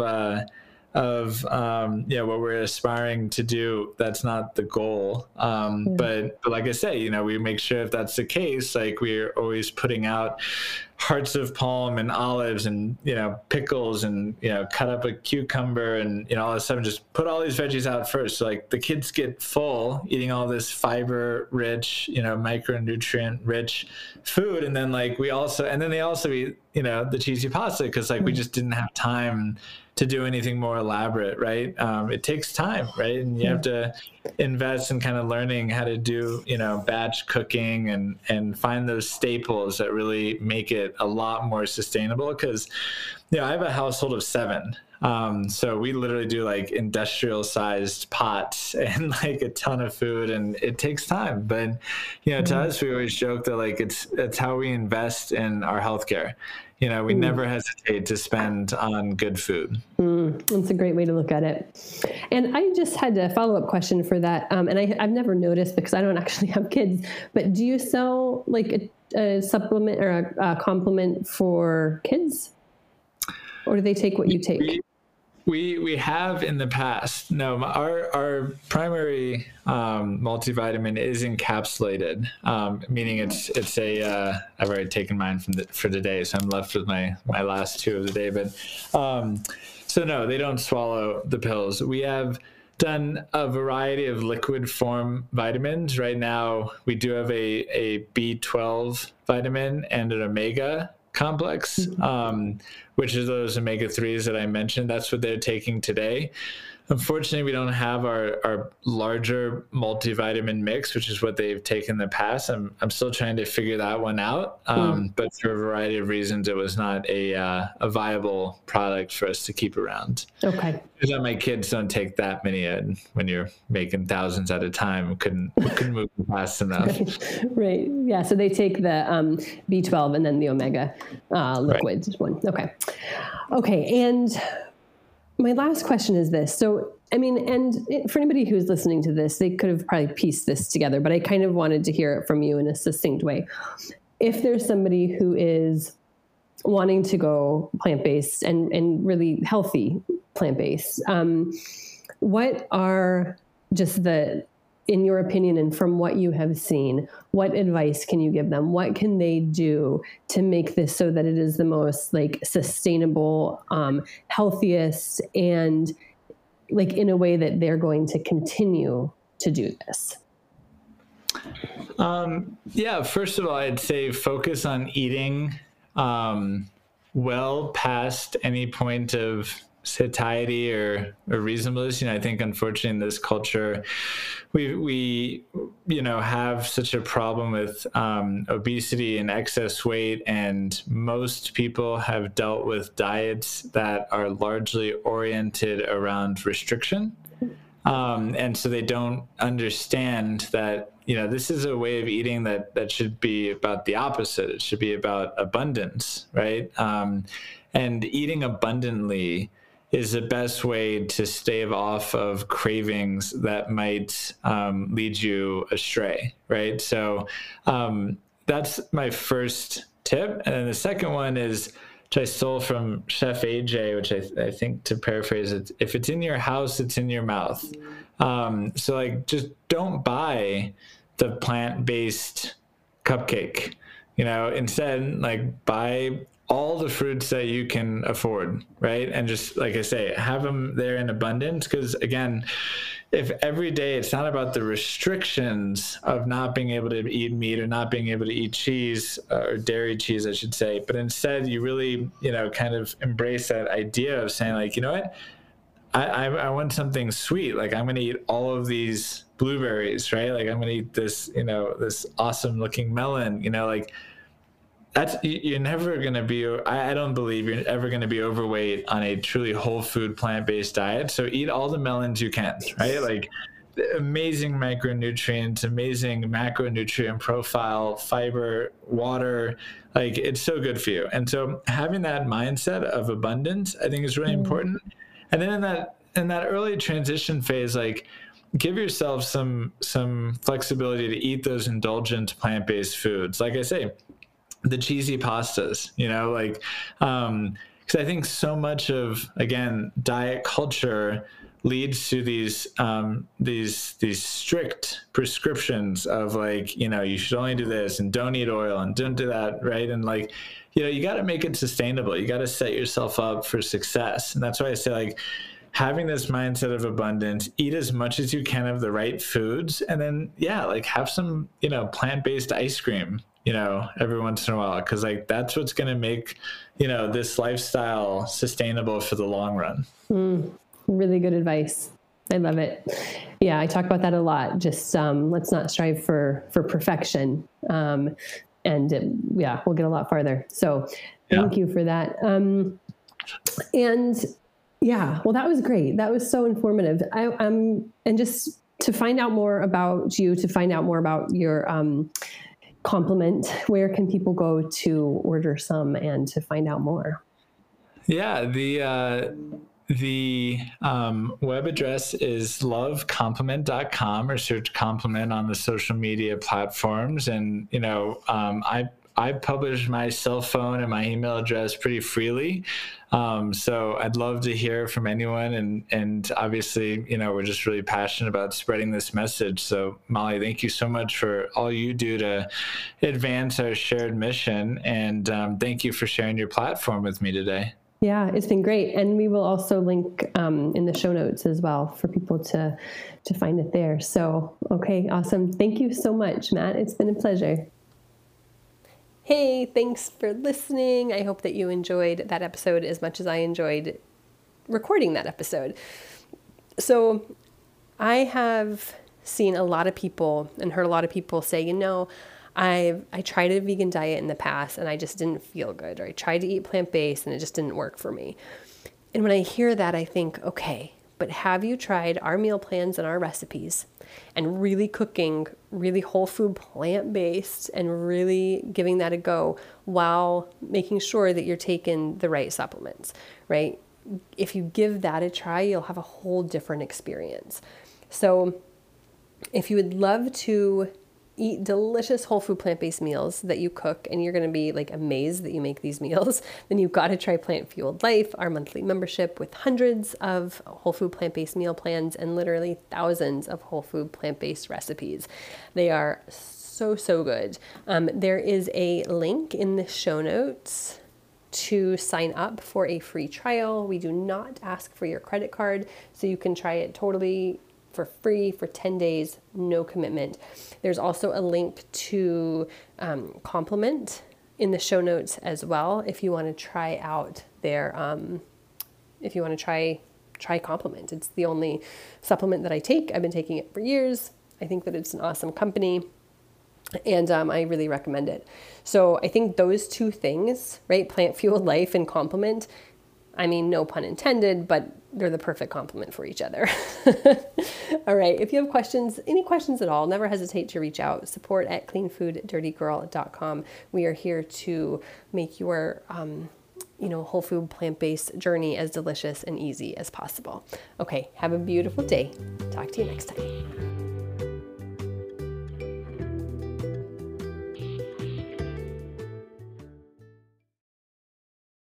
what we're aspiring to do, that's not the goal. But like I say, we make sure if that's the case, like we're always putting out hearts of palm and olives and, pickles and, cut up a cucumber and, all this stuff, and just put all these veggies out first. So like the kids get full eating all this fiber rich, micronutrient rich food. And then like they also eat, the cheesy pasta, because like we just didn't have time to do anything more elaborate, right? It takes time, right? And you have to invest in kind of learning how to do, batch cooking and find those staples that really make it a lot more sustainable. Because, I have a household of 7. So we literally do like industrial sized pots and like a ton of food, and it takes time. But, to us, we always joke that like it's how we invest in our healthcare. We never hesitate to spend on good food. That's a great way to look at it. And I just had a follow-up question for that. And I've never noticed because I don't actually have kids, but do you sell like a supplement or a complement for kids? Or do they take what you take? We have in the past. No, our primary multivitamin is encapsulated, meaning it's a. I've already taken mine for the day, so I'm left with my last 2 of the day. But so no, they don't swallow the pills. We have done a variety of liquid form vitamins. Right now, we do have a B12 vitamin and an omega complex, which is those omega-3s that I mentioned. That's what they're taking today. unfortunately, we don't have our larger multivitamin mix, which is what they've taken in the past. I'm still trying to figure that one out. But for a variety of reasons, it was not a viable product for us to keep around. Okay. Because my kids don't take that many in. When you're making thousands at a time, couldn't move fast enough. Right. Yeah. So they take the B12 and then the omega liquid one. Okay. Okay. And my last question is this. So, I mean, and for anybody who's listening to this, they could have probably pieced this together, but I kind of wanted to hear it from you in a succinct way. If there's somebody who is wanting to go plant-based and really healthy plant-based, what are just in your opinion and from what you have seen, what advice can you give them? What can they do to make this so that it is the most like sustainable, healthiest, and like in a way that they're going to continue to do this? Yeah, first of all, I'd say focus on eating well past any point of satiety or reasonableness. I think unfortunately in this culture, we have such a problem with obesity and excess weight, and most people have dealt with diets that are largely oriented around restriction. And so they don't understand that, this is a way of eating that should be about the opposite. It should be about abundance, right? And eating abundantly is the best way to stave off of cravings that might lead you astray, right? So that's my first tip. And then the second one is, which I stole from Chef AJ, which I think, to paraphrase it, if it's in your house, it's in your mouth. So like, just don't buy the plant-based cupcake, instead like buy all the fruits that you can afford, right? And just, like I say, have them there in abundance. Because again, if every day it's not about the restrictions of not being able to eat meat or not being able to eat cheese or dairy cheese, I should say, but instead you really, kind of embrace that idea of saying like, you know what, I want something sweet. Like I'm going to eat all of these blueberries, right? Like I'm going to eat this, this awesome looking melon, like you're never going to be, I don't believe you're ever going to be overweight on a truly whole food plant-based diet. So eat all the melons you can, right? Like amazing micronutrients, amazing macronutrient profile, fiber, water, like it's so good for you. And so having that mindset of abundance, I think is really important. And then in that early transition phase, like give yourself some flexibility to eat those indulgent plant-based foods. Like I say, the cheesy pastas, because I think so much of, again, diet culture leads to these strict prescriptions of like, you should only do this and don't eat oil and don't do that, right? And like, you got to make it sustainable. You got to set yourself up for success. And that's why I say like having this mindset of abundance, eat as much as you can of the right foods, and then like have some, plant-based ice cream, every once in a while, because like that's what's going to make, this lifestyle sustainable for the long run. Really good advice. I love it. Yeah, I talk about that a lot. Just let's not strive for perfection, and we'll get a lot farther. So thank you for that. And well, that was great. That was so informative. And just to find out more about you, to find out more about your complement, where can people go to order some and to find out more? Yeah, the web address is lovecomplement.com, or search Complement on the social media platforms. And, I publish my cell phone and my email address pretty freely. So I'd love to hear from anyone. And obviously, we're just really passionate about spreading this message. So Molly, thank you so much for all you do to advance our shared mission. And thank you for sharing your platform with me today. Yeah, it's been great. And we will also link in the show notes as well for people to find it there. So, okay, awesome. Thank you so much, Matt. It's been a pleasure. Hey, thanks for listening. I hope that you enjoyed that episode as much as I enjoyed recording that episode. So I have seen a lot of people and heard a lot of people say, I tried a vegan diet in the past and I just didn't feel good, or I tried to eat plant-based and it just didn't work for me. And when I hear that, I think, okay, but have you tried our meal plans and our recipes and really cooking really whole food plant-based and really giving that a go while making sure that you're taking the right supplements, right? If you give that a try, you'll have a whole different experience. So if you would love to eat delicious whole food plant-based meals that you cook, and you're going to be like amazed that you make these meals, then you've got to try Plant Fueled Life, our monthly membership with hundreds of whole food plant-based meal plans and literally thousands of whole food plant-based recipes. They are so good. There is a link in the show notes to sign up for a free trial. We do not ask for your credit card, so you can try it totally for free for 10 days, no commitment. There's also a link to Complement in the show notes as well if you want to try out their, if you want to try Complement. It's the only supplement that I take. I've been taking it for years. I think that it's an awesome company. And I really recommend it. So I think those two things, right? Plant Fueled Life and Complement, I mean, no pun intended, but they're the perfect complement for each other. All right. If you have questions, any questions at all, never hesitate to reach out. support@cleanfooddirtygirl.com. We are here to make your, whole food plant-based journey as delicious and easy as possible. Okay. Have a beautiful day. Talk to you next time.